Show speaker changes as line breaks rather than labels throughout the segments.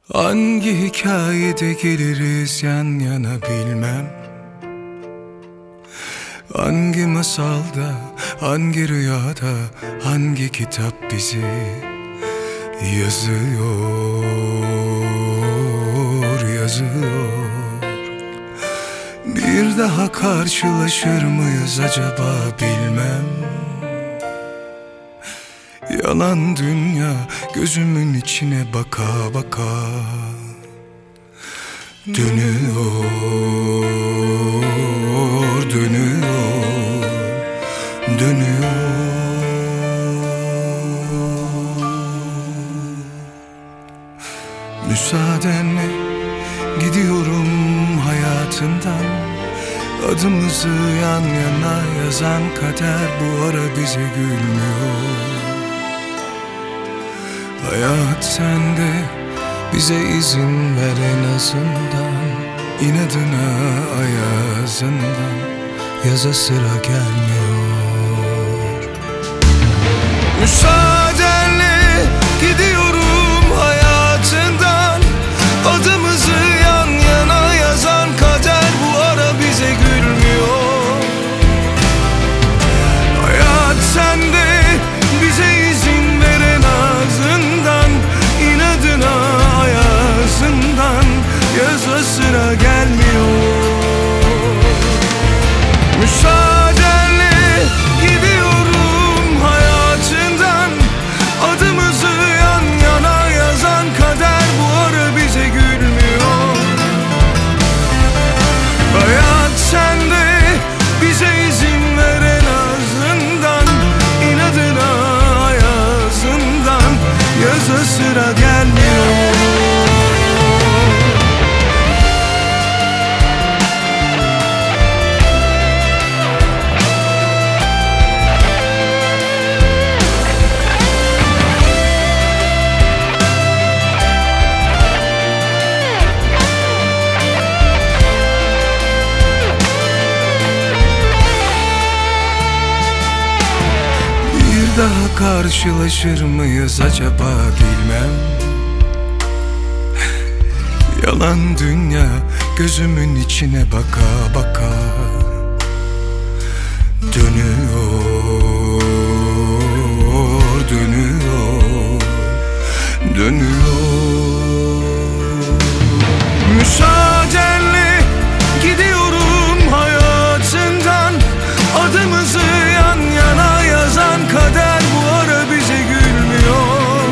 Hangi hikayede geliriz yan yana bilmem. Hangi masalda, hangi rüyada, hangi kitap bizi yazıyor. Bir daha karşılaşır mıyız acaba bilmem. Yalan dünya gözümün içine baka baka dönüyor, dönüyor, dönüyor. Müsaadenle gidiyorum hayatından. Adımızı yan yana yazan kader bu ara bize gülmüyor. Hayat sende, bize izin ver en azından. İnadına ayazından yaza sıra gelmiyor. Müsaadenle gidiyorum hayatından. Adımızı yan yana yazan kader bu ara bize gülmüyor. Hayat sende, bize izin ver en azından. İnadına ayazından yaza sıra gelmiyor. Müsaadenle gidiyorum hayatından. Adımızı yan yana yazan kader bu ara bize gülmüyor. Hayat sende, bize izin ver en azından. İnadına ayazından yaza sıra gelmiyor. Daha karşılaşır mıyız acaba bilmem. Yalan dünya gözümün içine baka baka dönüyor, dönüyor, dönüyor. Müsaadenle gidiyorum hayatından. Adımızı yan yana yazan kader bu ara bize gülmüyor.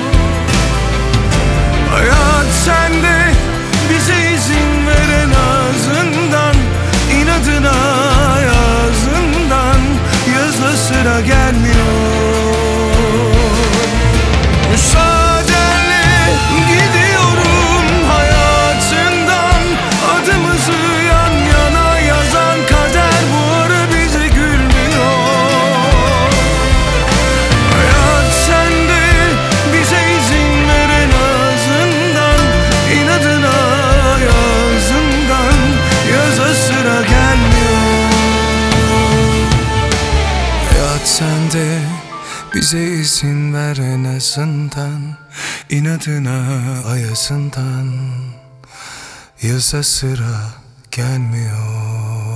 Hayat sende, bize izin ver en azından. İnadına ayazından yaza sıra gelmiyor. Müsaadenle gidiyorum hayatından. Adımızı yan yana yazan kader bu ara bize gülmüyor. Hayat sende, bize izin ver en azından. İnadına ayazından yaza sıra gelmiyor. Hayat sende, bize izin ver en azından. İnadına ayazından yaza sıra gelmiyor.